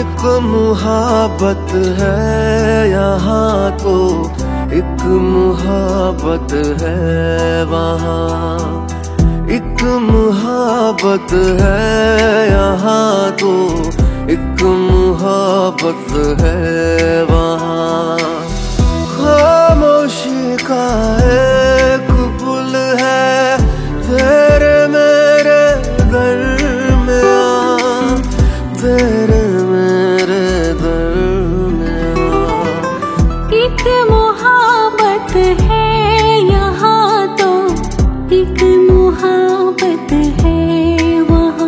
एक मुहाबत है यहाँ तो, एक मुहाबत है वहाँ। एक मुहाबत है यहाँ तो, एक मुहाबत है वहाँ। खामोशी का एक पुल है तेरे मेरे दरमियाँ, तेरे मेरे दरमियाँ। एक मुहाबत है यहाँ तो, एक मुहाबत है वहाँ।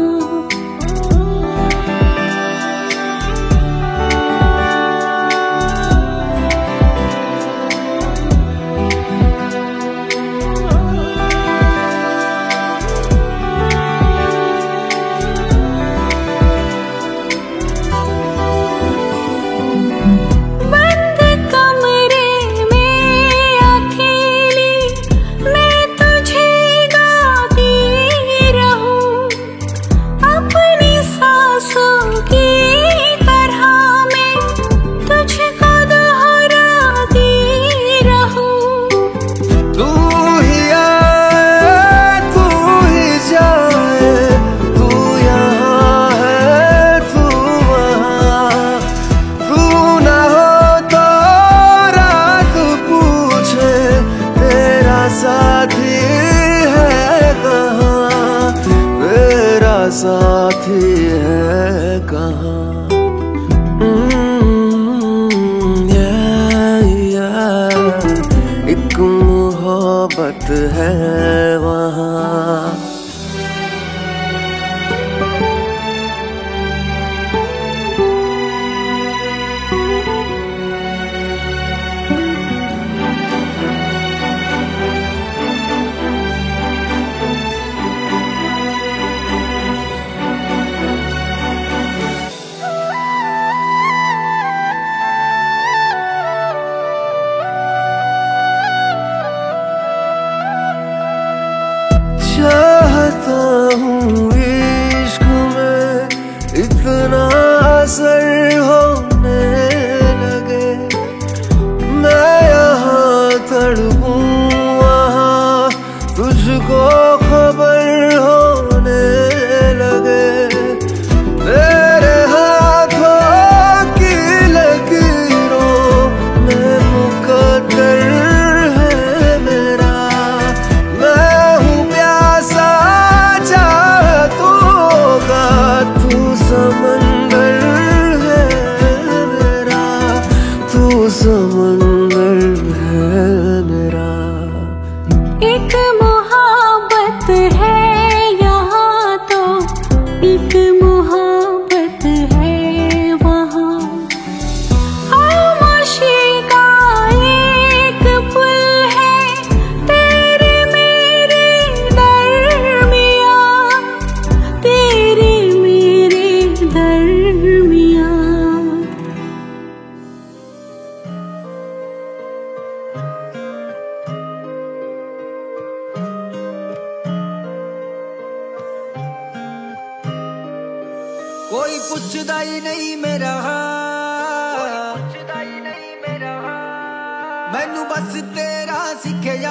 साथी है कहाँ? एक मोहब्बत है वहाँ। चाहता हूँ इश्क में इतना असर होने लगे, मैं यहाँ तड़पूं वहाँ तुझको खबर होने लगे। तेरे हाथों की लकीरों में मुकद्दर है मेरा, समंदर है मेरा, तू समंदर है मेरा। एक मुहाबत है यहाँ तो, एक मुहाबत है वहाँ। खामोशी का एक पुल है तेरे मेरे दरमियाँ, तेरे दरमियाँ। कोई पुछदा ही नहीं मेरा, मैनू बस तेरा सिखया।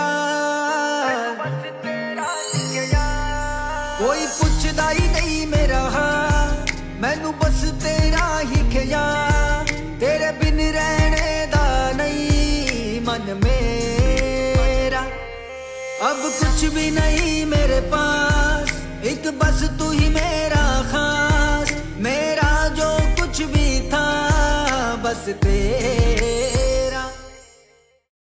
कोई पुछदा ही नहीं मेरा, मैनू बस तेरा ही ख्या। तेरे बिन रहने दा नहीं मन मेरा, अब कुछ भी नहीं मेरे पास, एक बस तू ही मेरा खास। मेरा जो कुछ भी था बस तेरा